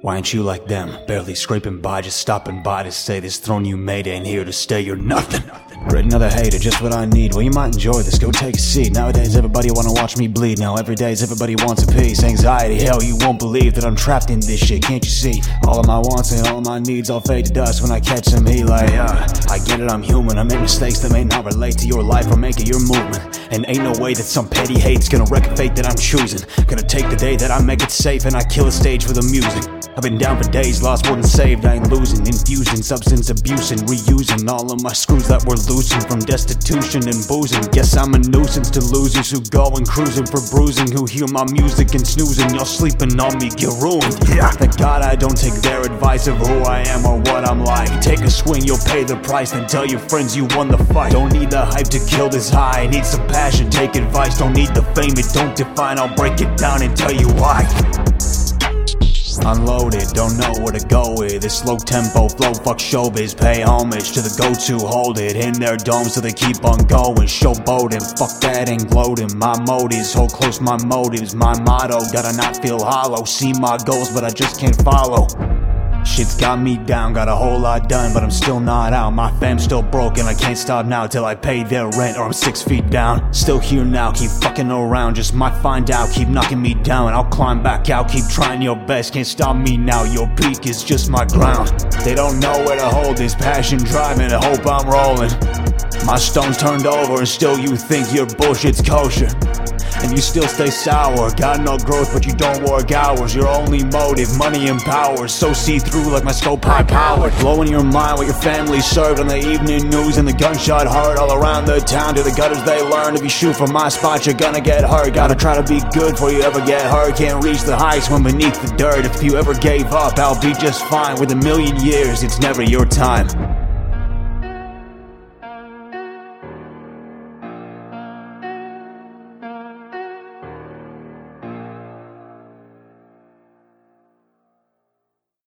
Why ain't you like them? Barely scraping by, just stopping by to say this throne you made ain't here to stay, you're nothing. Another hater, just what I need. Well, you might enjoy this, go take a seat. Nowadays everybody wanna watch me bleed. Now every day everybody wants a piece. Anxiety, hell, you won't believe that I'm trapped in this shit, can't you see? All of my wants and all of my needs all fade to dust when I catch some heat. Like, I get it, I'm human. I make mistakes that may not relate to your life or make it your movement. And ain't no way that some petty hate's gonna wreck a fate that I'm choosing. Gonna take the day that I make it safe and I kill a stage for the music. I've been down for days, lost more than saved. I ain't losing, infusing, substance abuse and reusing all of my screws that were loosened from destitution and boozing. Guess I'm a nuisance to losers who go and cruising for bruising, who hear my music and snoozing. Y'all sleeping on me, get ruined. Thank God I don't take their advice of who I am or what I'm like. Take a swing, you'll pay the price, then tell your friends you won the fight. Don't need the hype to kill this high, I need some passion, take advice. Don't need the fame, it don't define, I'll break it down and tell you why. Unloaded, don't know where to go with this slow tempo flow, fuck showbiz. Pay homage to the go-to, hold it in their dome so they keep on going. Showboating, fuck that ain't gloating. My motives, hold close my motives. My motto, gotta not feel hollow. See my goals but I just can't follow. Shit's got me down, got a whole lot done, but I'm still not out. My fam's still broken, I can't stop now till I pay their rent or I'm 6 feet down. Still here now, keep fucking around, just might find out, keep knocking me down. I'll climb back out, keep trying your best, can't stop me now, your peak is just my ground. They don't know where to hold this passion driving, I hope I'm rolling. My stone's turned over and still you think your bullshit's kosher. And you still stay sour, got no growth but you don't work hours. Your only motive, money and power, so see-through like my scope high-powered. Blowing your mind what your family served on the evening news, and the gunshot heard all around the town. To the gutters they learn, if you shoot from my spot you're gonna get hurt. Gotta try to be good before you ever get hurt. Can't reach the heights when beneath the dirt. If you ever gave up, I'll be just fine. With a million years, it's never your time.